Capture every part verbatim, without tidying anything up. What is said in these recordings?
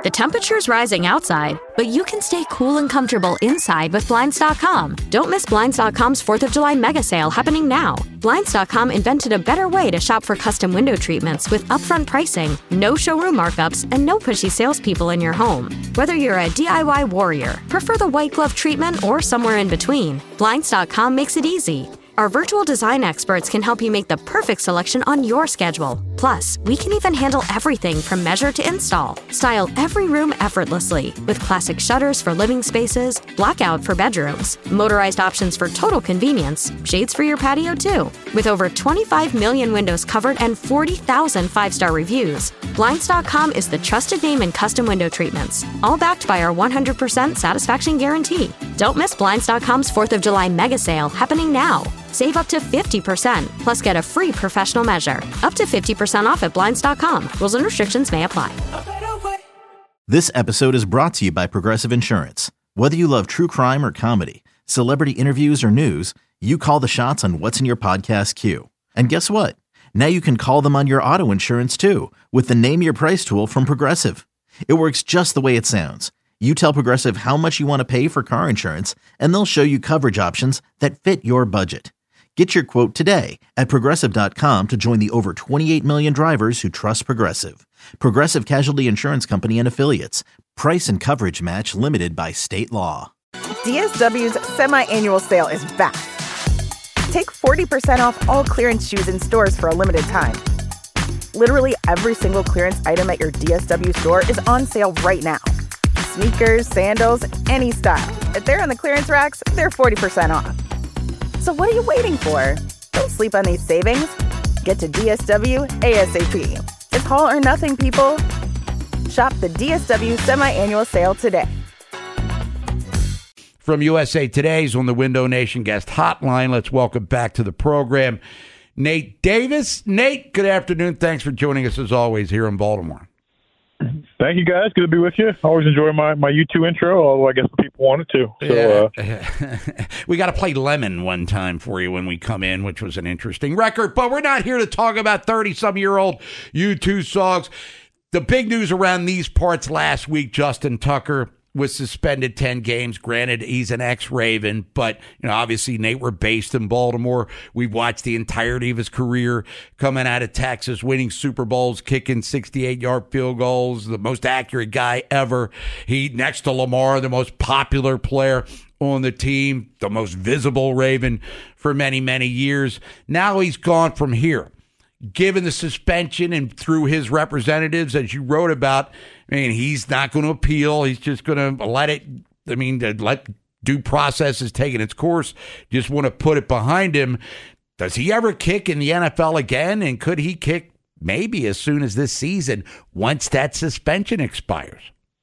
The temperature's rising outside, but you can stay cool and comfortable inside with Blinds dot com. Don't miss Blinds dot com's fourth of July mega sale happening now. Blinds dot com invented a better way to shop for custom window treatments with upfront pricing, no showroom markups, and no pushy salespeople in your home. Whether you're a D I Y warrior, prefer the white glove treatment, or somewhere in between, Blinds dot com makes it easy. Our virtual design experts can help you make the perfect selection on your schedule. Plus, we can even handle everything from measure to install. Style every room effortlessly with classic shutters for living spaces, blackout for bedrooms, motorized options for total convenience, shades for your patio too. With over twenty-five million windows covered and forty thousand five-star reviews, Blinds dot com is the trusted name in custom window treatments, all backed by our one hundred percent satisfaction guarantee. Don't miss Blinds dot com's fourth of July mega sale happening now. Save up to fifty percent, plus get a free professional measure. Up to fifty percent off at Blinds dot com. Rules and restrictions may apply. This episode is brought to you by Progressive Insurance. Whether you love true crime or comedy, celebrity interviews or news, you call the shots on what's in your podcast queue. And guess what? Now you can call them on your auto insurance too with the Name Your Price tool from Progressive. It works just the way it sounds. You tell Progressive how much you want to pay for car insurance, and they'll show you coverage options that fit your budget. Get your quote today at Progressive dot com to join the over twenty-eight million drivers who trust Progressive. Progressive Casualty Insurance Company and Affiliates. Price and coverage match limited by state law. D S W's semi-annual sale is back. Take forty percent off all clearance shoes in stores for a limited time. Literally every single clearance item at your D S W store is on sale right now. Sneakers, sandals, any style. If they're on the clearance racks, they're forty percent off. So what are you waiting for? Don't sleep on these savings. Get to D S W ASAP. It's all or nothing, people. Shop the D S W semi-annual sale today. From U S A Today's on the Window Nation guest hotline, let's welcome back to the program Nate Davis. Nate, good afternoon. Thanks for joining us as always here in Baltimore. Thank you, guys. Good to be with you. Always enjoy my, my U two intro, although I guess people wanted to. So, yeah. uh... we got to play Lemon one time for you when we come in, which was an interesting record. But we're not here to talk about thirty-some-year-old U two songs. The big news around these parts last week, Justin Tucker was suspended ten games. Granted, he's an ex-Raven, but you know, obviously, Nate, we're based in Baltimore. We've watched the entirety of his career coming out of Texas, winning Super Bowls, kicking sixty-eight-yard field goals, the most accurate guy ever. He, next to Lamar, the most popular player on the team, the most visible Raven for many, many years. Now he's gone from here. Given the suspension and through his representatives, as you wrote about, I mean, he's not going to appeal. He's just going to let it, I mean, let due process is taking its course. Just want to put it behind him. Does he ever kick in the N F L again? And could he kick maybe as soon as this season once that suspension expires?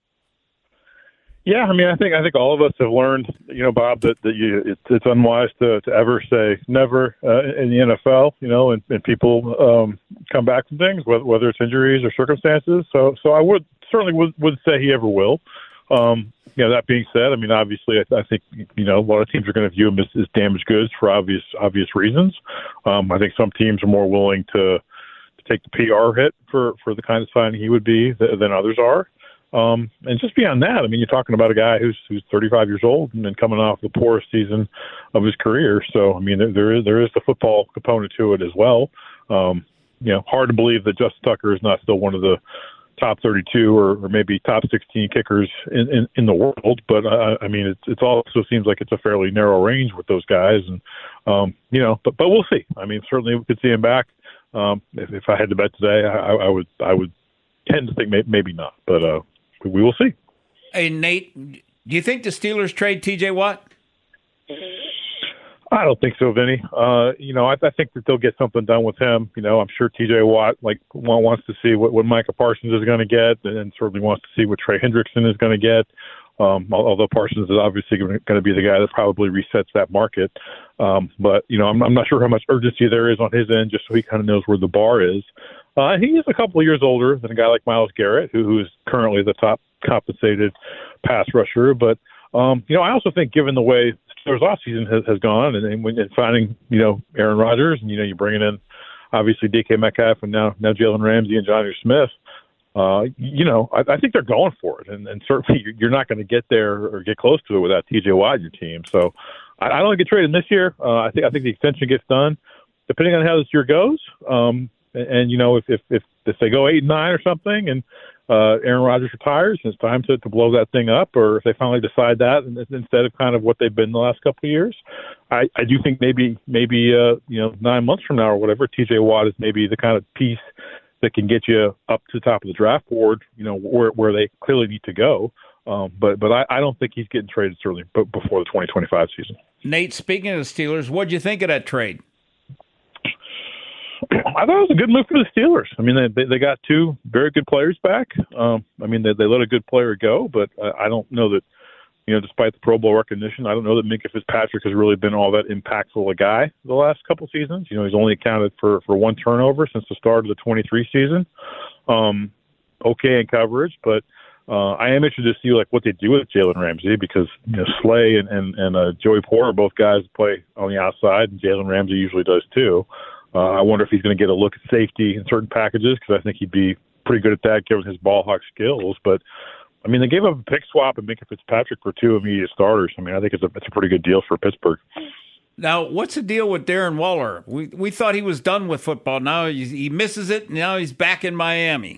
Yeah, I mean, I think I think all of us have learned, you know, Bob, that, that you, it's, it's unwise to, to ever say never uh, in the N F L, you know, and, and people um, come back from things, whether, whether it's injuries or circumstances. So so I would certainly would, would say he ever will. Um, you know, that being said, I mean, obviously, I, I think, you know, a lot of teams are going to view him as, as damaged goods for obvious obvious reasons. Um, I think some teams are more willing to, to take the P R hit for, for the kind of signing he would be th- than others are. Um, and just beyond that, I mean, you're talking about a guy who's who's thirty-five years old and then coming off the poorest season of his career. So, I mean, there, there is there is the football component to it as well. Um, you know, hard to believe that Justin Tucker is not still one of the top thirty-two or, or maybe top sixteen kickers in, in, in the world. But, uh, I mean, it it's also seems like it's a fairly narrow range with those guys. And, um, you know, but but we'll see. I mean, certainly we could see him back. Um, if, if I had to bet today, I, I would I would tend to think may, maybe not. But, uh, we will see. Hey, Nate, do you think the Steelers trade T J Watt? I don't think so, Vinny. Uh, you know, I, I think that they'll get something done with him. You know, I'm sure T J Watt like wants to see what, what Micah Parsons is going to get, and certainly wants to see what Trey Hendrickson is going to get. Um, although Parsons is obviously going to be the guy that probably resets that market. Um, but, you know, I'm, I'm not sure how much urgency there is on his end, just so he kind of knows where the bar is. Uh, he is a couple of years older than a guy like Myles Garrett, who, who is currently the top compensated pass rusher. But, um, you know, I also think given the way Steelers offseason has, has gone and, and when and finding, you know, Aaron Rodgers and, you know, you're bringing in obviously D K Metcalf and now, now Jalen Ramsey and Johnny Smith, uh, you know, I, I think they're going for it, and, and certainly you're not going to get there or get close to it without T J Watt in your team. So I, I don't think get traded this year. Uh, I think I think the extension gets done, depending on how this year goes. Um, and, and you know, if if if, if they go eight and nine or something, and uh, Aaron Rodgers retires, and it's time to, to blow that thing up, or if they finally decide that instead of kind of what they've been the last couple of years, I, I do think maybe maybe uh, you know nine months from now or whatever, T J Watt is maybe the kind of piece that can get you up to the top of the draft board, you know, where where they clearly need to go. Um, but but I, I don't think he's getting traded certainly before the twenty twenty-five season. Nate, speaking of the Steelers, what'd you think of that trade? I thought it was a good move for the Steelers. I mean, they they got two very good players back. Um, I mean, they they let a good player go, but I, I don't know that, you know, despite the Pro Bowl recognition, I don't know that Minkah Fitzpatrick has really been all that impactful a guy the last couple seasons. You know, he's only accounted for, for one turnover since the start of the twenty-three season. Um, okay in coverage, but uh, I am interested to see like what they do with Jalen Ramsey, because you know Slay and and, and uh, Joey Porter are both guys that play on the outside, and Jalen Ramsey usually does too. Uh, I wonder if he's going to get a look at safety in certain packages, because I think he'd be pretty good at that given his ball hawk skills. But I mean, they gave up a pick swap and Minkah Fitzpatrick for two immediate starters. I mean, I think it's a it's a pretty good deal for Pittsburgh. Now, what's the deal with Darren Waller? We we thought he was done with football. Now he, he misses it. Now he's back in Miami.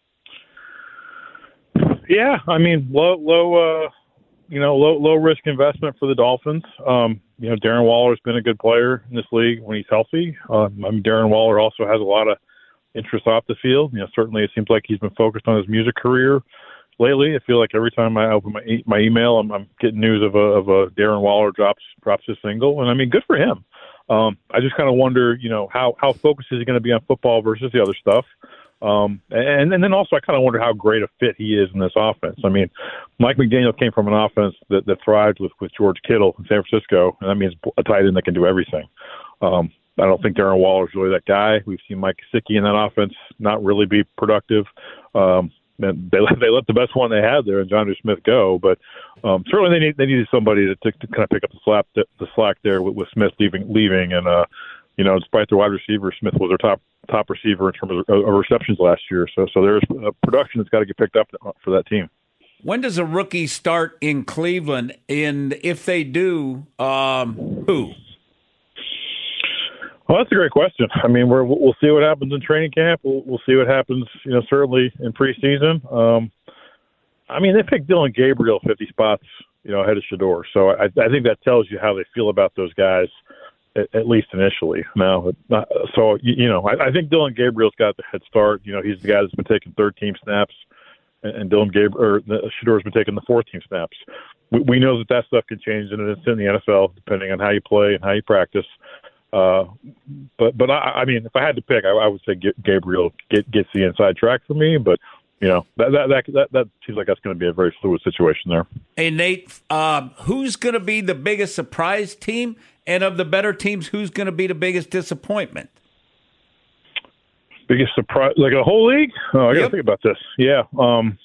Yeah, I mean, low low uh, you know low low risk investment for the Dolphins. Um, you know, Darren Waller has been a good player in this league when he's healthy. Um, I mean, Darren Waller also has a lot of interest off the field. You know, certainly it seems like he's been focused on his music career lately. I feel like every time I open my e- my email, I'm, I'm getting news of a of a Darren Waller drops drops his single, and I mean, good for him. Um, I just kind of wonder, you know, how how focused is he going to be on football versus the other stuff, um, and and then also I kind of wonder how great a fit he is in this offense. I mean, Mike McDaniel came from an offense that, that thrived with with George Kittle in San Francisco, and that means a tight end that can do everything. Um, I don't think Darren Waller is really that guy. We've seen Mike Gesicki in that offense not really be productive. Um, And they they let the best one they had there, and Jonnu Smith, go. But um, certainly they need they needed somebody to, to, to kind of pick up the slack the slack there with, with Smith leaving leaving, and uh, you know, despite their wide receiver, Smith was their top top receiver in terms of, of receptions last year. So so there's a production that's got to get picked up for that team. When does a rookie start in Cleveland? And if they do, um, who? Well, that's a great question. I mean, we're, we'll see what happens in training camp. We'll, we'll see what happens, you know, certainly in preseason. Um, I mean, they picked Dylan Gabriel fifty spots, you know, ahead of Shedeur. So I, I think that tells you how they feel about those guys, at, at least initially. Now, not, so, you, you know, I, I think Dylan Gabriel's got the head start. You know, he's the guy that's been taking third-team snaps, and, and Dylan Gabriel, or Shedeur's been taking the fourth-team snaps. We, we know that that stuff can change in, in the N F L, depending on how you play and how you practice. Uh, but but I, I mean, if I had to pick, I, I would say Gabriel get, gets the inside track for me. But you know, that that that that, that seems like that's going to be a very fluid situation there. Hey Nate, uh, who's going to be the biggest surprise team, and of the better teams, who's going to be the biggest disappointment? Biggest surprise, like a whole league? Oh, I got to yep. think about this. Yeah. Um,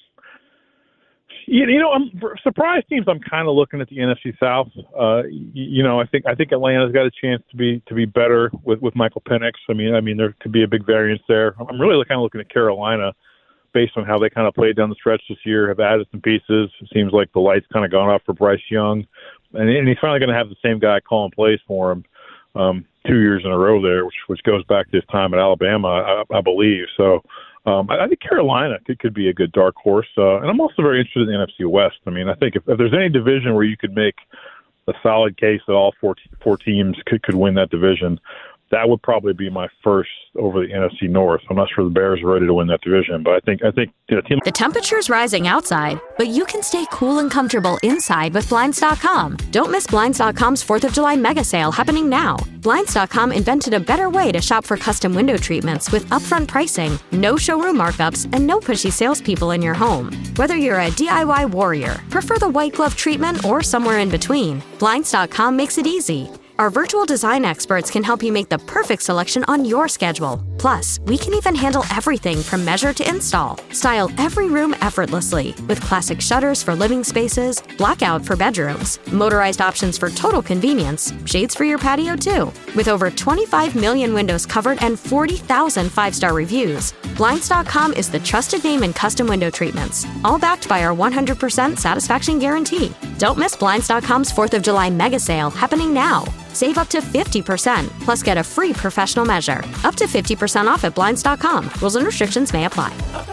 You, you know, I'm, for surprise teams, I'm kind of looking at the N F C South. Uh, you, you know, I think I think Atlanta's got a chance to be to be better with, with Michael Penix. I mean, I mean, there could be a big variance there. I'm really kind of looking at Carolina, based on how they kind of played down the stretch this year, have added some pieces. It seems like the light's kind of gone off for Bryce Young, and, and he's finally going to have the same guy calling plays for him um, two years in a row there, which which goes back to his time at Alabama, I, I believe. So. Um, I, I think Carolina could, could be a good dark horse, uh, and I'm also very interested in the N F C West. I mean, I think if, if there's any division where you could make a solid case that all four, four teams could, could win that division, that would probably be my first over the N F C North. I'm not sure the Bears are ready to win that division, but I think I think you know, team. The temperature's rising outside, but you can stay cool and comfortable inside with Blinds dot com. Don't miss Blinds dot com's fourth of July mega sale happening now. Blinds dot com invented a better way to shop for custom window treatments with upfront pricing, no showroom markups, and no pushy salespeople in your home. Whether you're a D I Y warrior, prefer the white glove treatment, or somewhere in between, Blinds dot com makes it easy. Our virtual design experts can help you make the perfect selection on your schedule. Plus, we can even handle everything from measure to install. Style every room effortlessly with classic shutters for living spaces, blackout for bedrooms, motorized options for total convenience, shades for your patio too. With over twenty-five million windows covered and forty thousand five-star reviews, Blinds dot com is the trusted name in custom window treatments, all backed by our one hundred percent satisfaction guarantee. Don't miss Blinds dot com's fourth of July mega sale happening now. Save up to fifty percent, plus get a free professional measure. Up to fifty percent off at Blinds dot com. Rules and restrictions may apply.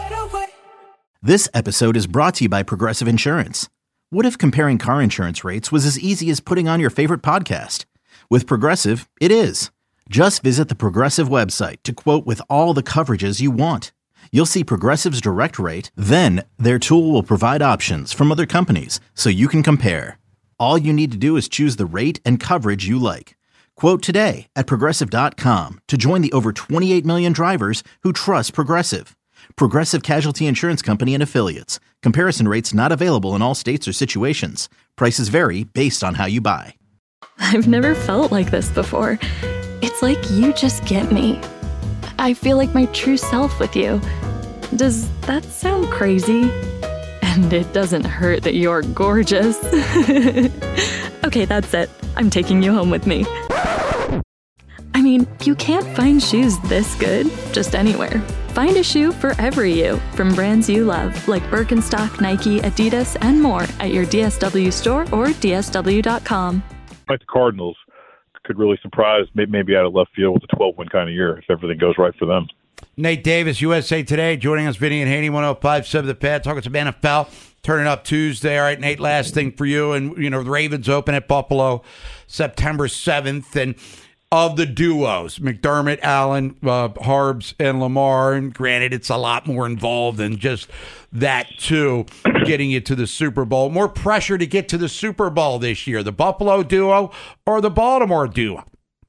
This episode is brought to you by Progressive Insurance. What if comparing car insurance rates was as easy as putting on your favorite podcast? With Progressive, it is. Just visit the Progressive website to quote with all the coverages you want. You'll see Progressive's direct rate, then their tool will provide options from other companies so you can compare. All you need to do is choose the rate and coverage you like. Quote today at Progressive dot com to join the over twenty-eight million drivers who trust Progressive. Progressive Casualty Insurance Company and Affiliates. Comparison rates not available in all states or situations. Prices vary based on how you buy. I've never felt like this before. It's like you just get me. I feel like my true self with you. Does that sound crazy? And it doesn't hurt that you're gorgeous. Okay, that's it. I'm taking you home with me. I mean, you can't find shoes this good just anywhere. Find a shoe for every you from brands you love, like Birkenstock, Nike, Adidas, and more at your D S W store or D S W dot com. Like the Cardinals could really surprise, maybe out of left field with a twelve-win kind of year if everything goes right for them. Nate Davis, U S A Today, joining us, Vinny and Haney, one oh five point seven The Pad, talking some N F L, turning up Tuesday. All right, Nate, last thing for you. And, you know, the Ravens open at Buffalo September seventh. And of the duos, McDermott, Allen, uh, Harbs, and Lamar, and granted, it's a lot more involved than just that, too, getting you to the Super Bowl. More pressure to get to the Super Bowl this year, the Buffalo duo or the Baltimore duo?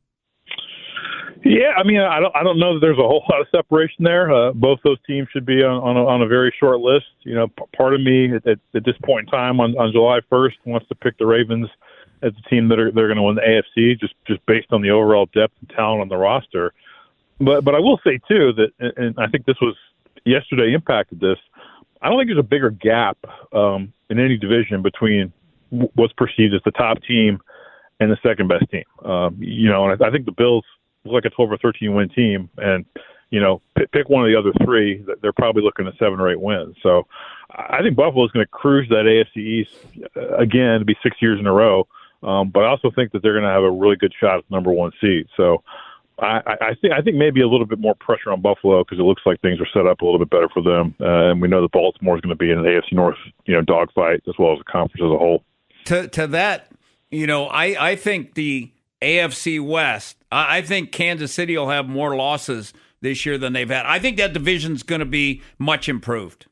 Yeah, I mean, I don't, I don't know that there's a whole lot of separation there. Uh, both those teams should be on, on, a, on a very short list. You know, p- part of me at, at this point in time on, on July first wants to pick the Ravens as the team that are they're going to win the A F C, just just based on the overall depth and talent on the roster. But but I will say too that, and I think this was yesterday impacted this. I don't think there's a bigger gap um, in any division between what's perceived as the top team and the second best team. Um, you know, and I, I think the Bills look like a twelve or thirteen win team, and you know, pick, pick one of the other three. They're probably looking at seven or eight wins. So I think Buffalo is going to cruise that A F C East again to be six years in a row. Um, but I also think that they're going to have a really good shot at the number one seed. So I, I think I think maybe a little bit more pressure on Buffalo because it looks like things are set up a little bit better for them. Uh, and we know that Baltimore is going to be in an A F C North, you know, dogfight as well as the conference as a whole. To to that, you know, I, I think the A F C West, I, I think Kansas City will have more losses this year than they've had. I think that division's going to be much improved.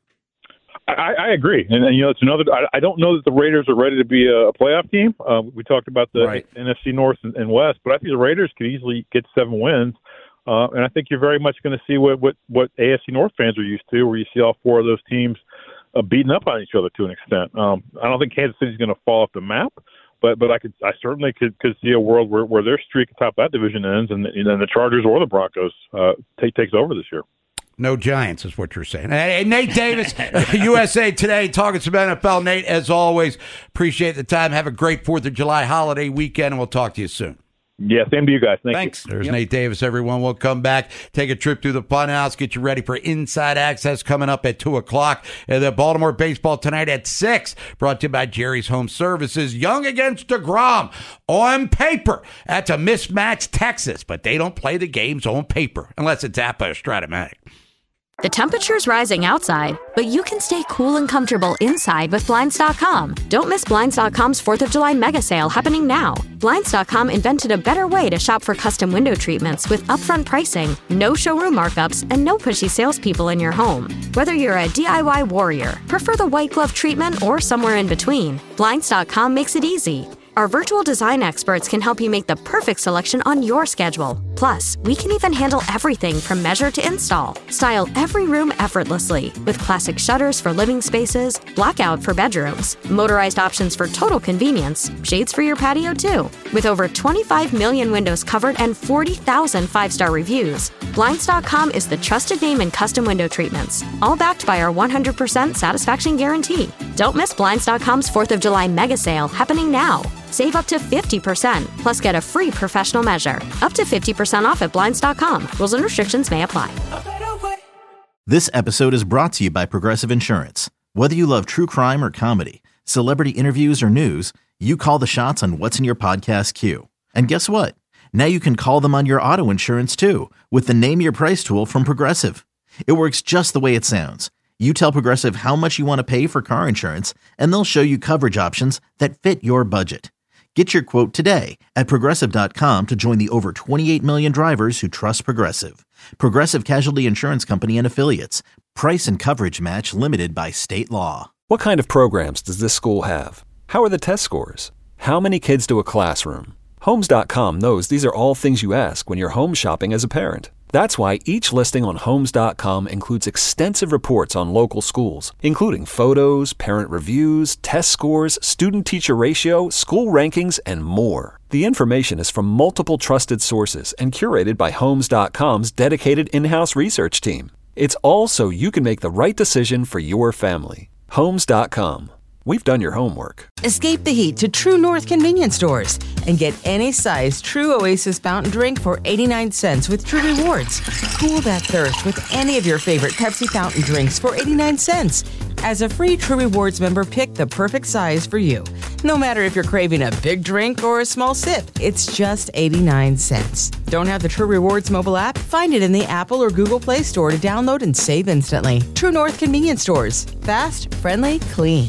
I, I agree, and, and you know it's another. I, I don't know that the Raiders are ready to be a, a playoff team. Uh, we talked about the right. N F C North and, and West, but I think the Raiders could easily get seven wins, uh, and I think you're very much going to see what, what what A F C North fans are used to, where you see all four of those teams uh, beating up on each other to an extent. Um, I don't think Kansas City's going to fall off the map, but but I could I certainly could, could see a world where, where their streak atop that division ends, and then the Chargers or the Broncos uh, take takes over this year. No Giants is what you're saying. Hey, Nate Davis, U S A Today, talking some N F L. Nate, as always, appreciate the time. Have a great fourth of July holiday weekend, and we'll talk to you soon. Yeah, same to you guys. Thank Thanks. You. There's yep. Nate Davis, everyone. We'll come back, take a trip through the funhouse, get you ready for Inside Access coming up at two o'clock. And the Baltimore baseball tonight at six, brought to you by Jerry's Home Services. Young against DeGrom. On paper, that's a mismatch Texas, but they don't play the games on paper unless it's Appa or Stratomatic. The temperature's rising outside, but you can stay cool and comfortable inside with Blinds dot com. Don't miss Blinds dot com's fourth of July mega sale happening now. Blinds dot com invented a better way to shop for custom window treatments with upfront pricing, no showroom markups, and no pushy salespeople in your home. Whether you're a D I Y warrior, prefer the white glove treatment, or somewhere in between, Blinds dot com makes it easy. Our virtual design experts can help you make the perfect selection on your schedule. Plus, Plus, we can even handle everything from measure to install. Style every room effortlessly with classic shutters for living spaces, blackout for bedrooms, motorized options for total convenience, shades for your patio too. With over twenty-five million windows covered and forty thousand five-star reviews, Blinds dot com is the trusted name in custom window treatments, all backed by our one hundred percent satisfaction guarantee. Don't miss Blinds dot com's fourth of July mega sale happening now. Save up to fifty percent, plus get a free professional measure. Up to fifty percent off at Blinds dot com. Rules and restrictions may apply. This episode is brought to you by Progressive Insurance. Whether you love true crime or comedy, celebrity interviews or news, you call the shots on what's in your podcast queue. And guess what? Now you can call them on your auto insurance too with the Name Your Price tool from Progressive. It works just the way it sounds. You tell Progressive how much you want to pay for car insurance, and they'll show you coverage options that fit your budget. Get your quote today at Progressive dot com to join the over twenty-eight million drivers who trust Progressive. Progressive Casualty Insurance Company and Affiliates. Price and coverage match limited by state law. What kind of programs does this school have? How are the test scores? How many kids do a classroom? Homes dot com knows these are all things you ask when you're home shopping as a parent. That's why each listing on Homes dot com includes extensive reports on local schools, including photos, parent reviews, test scores, student-teacher ratio, school rankings, and more. The information is from multiple trusted sources and curated by Homes dot com's dedicated in-house research team. It's all so you can make the right decision for your family. Homes dot com. We've done your homework. Escape the heat to True North convenience stores and get any size True Oasis fountain drink for eighty-nine cents with True Rewards. Cool that thirst with any of your favorite Pepsi fountain drinks for eighty-nine cents. As a free True Rewards member, pick the perfect size for you. No matter if you're craving a big drink or a small sip, it's just eighty-nine cents. Don't have the True Rewards mobile app? Find it in the Apple or Google Play Store to download and save instantly. True North convenience stores. Fast, friendly, clean.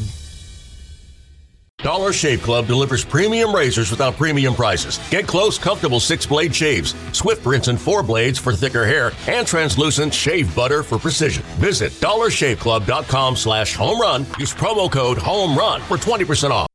Dollar Shave Club delivers premium razors without premium prices. Get close, comfortable six-blade shaves, swift rinse and four blades for thicker hair, and translucent shave butter for precision. Visit dollar shave club dot com slash home run. Use promo code HOME RUN for twenty percent off.